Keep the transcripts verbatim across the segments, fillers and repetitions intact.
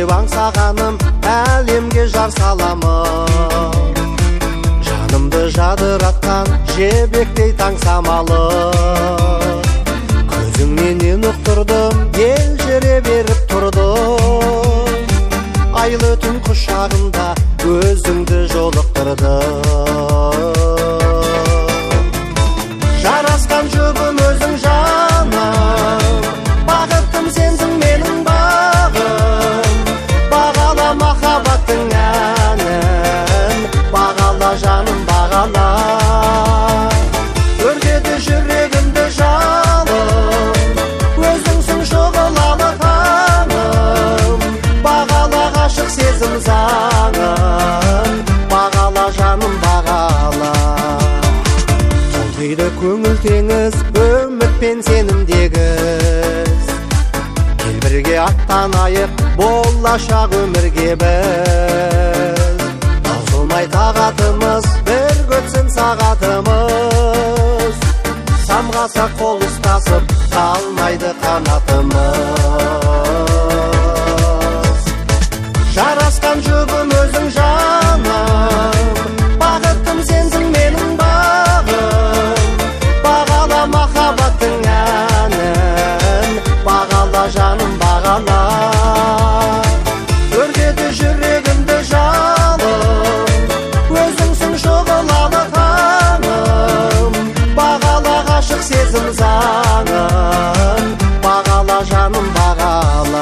сүйіп аңсағаным әлемге жар саламын. Жанымды жадыратқан жебектей таң самалы, көзіңнен ұқтырдым, елжіре беріп тұрдым. Айлы түн құшағында өзіңді жолықтырдым. Жарасқан жұбым өзің жаным, бақыттым сенсің менің бағым. Бағала махаббаттың әнін, бағала жаным бағала. Өртеді жүрегімді жалын, өзіңсің шұғылалы қаным. Бағала ғашық сезім заңын, бағала жаным бағала. Толқиды көңіл теңіз, үміт пен сенімдегіз. Кел бірге аттанайық, болашақ өмірге біз. Таусылмай тағатымыз, бір көтсін сағатымыз. Самғасақ қол ұстасып, қалмайды қанатымыз. Жарасқан жұбым өзің жаным, бақыттым сенсің менің бағым. Бағала махаббаттың әнін, бағала жаным бағала. Өртеді жүрегімді жалын, өзіңсің шұғылалы таңым. Бағала ғашық сезім заңын, бағала жаным бағала.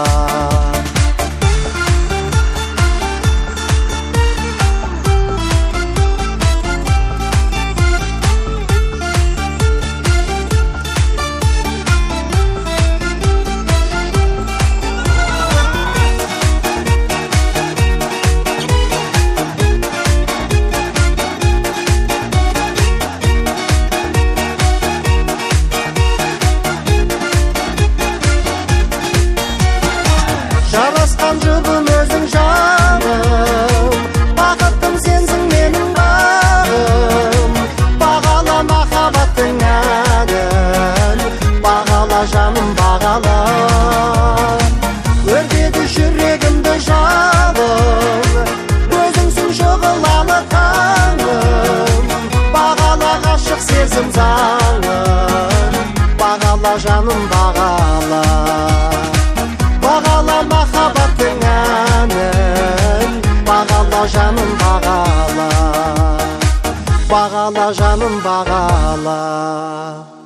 Жарасқан жұбым өзің жаным, бақыттым сенсің менің бағым. Бағала махаббаттың әнін, бағала жаным бағала. Өртеді жүрегімді жалын, өзіңсің шұғылалы таңым. Бағала ғашық сезім заңын, бағала жаным бағала. Бағала махаббаттың әнін, бағала жаным бағала. Бағала жаным бағала.